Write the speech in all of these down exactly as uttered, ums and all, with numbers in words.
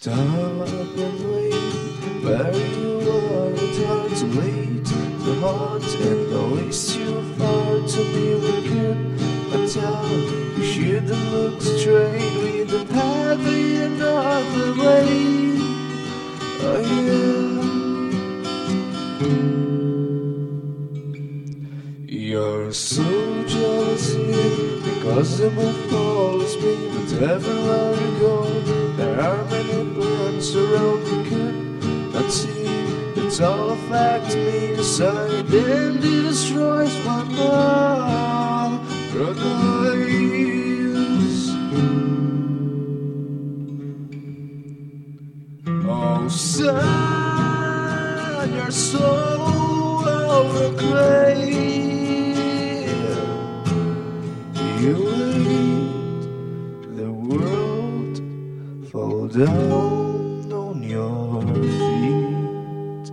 Stop and wait, where you are, it's hard to wait. The heart and always you far to be wicked. I tell you shouldn't look straight, we don't have another way. Oh yeah. You're so jealous because the moon follows me, but everywhere you go there are many plants around you could not see. It's all a fact to me inside, and it destroys my paradise. Oh son, you're so overcrate. You made the world fall down on your feet.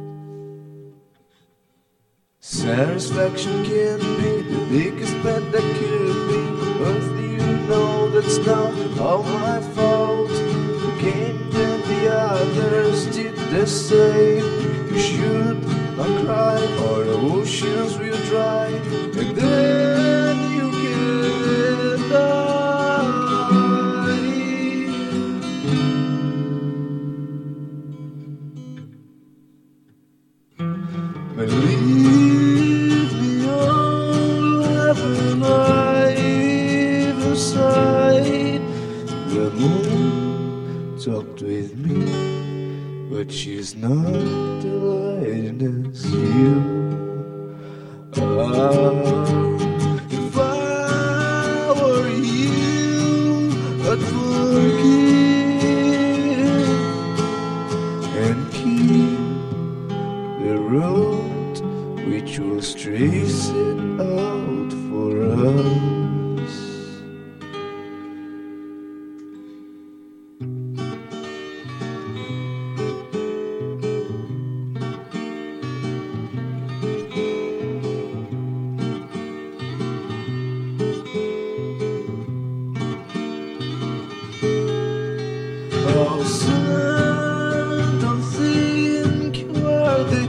Satisfaction can be the biggest bet that could be, but you know that's not all my fault. The game that the others did the same. You should not cry, or the oceans will dry, and then you can die. But leave me all ever live aside. The moon talked with me, but she's not the lightness you are. If I were you, I'd forgive and keep the road which was traced out for us. Oh son, don't think we're the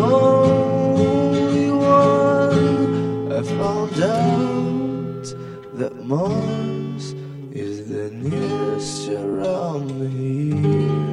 only one. I found out that Mars is the nearest around here.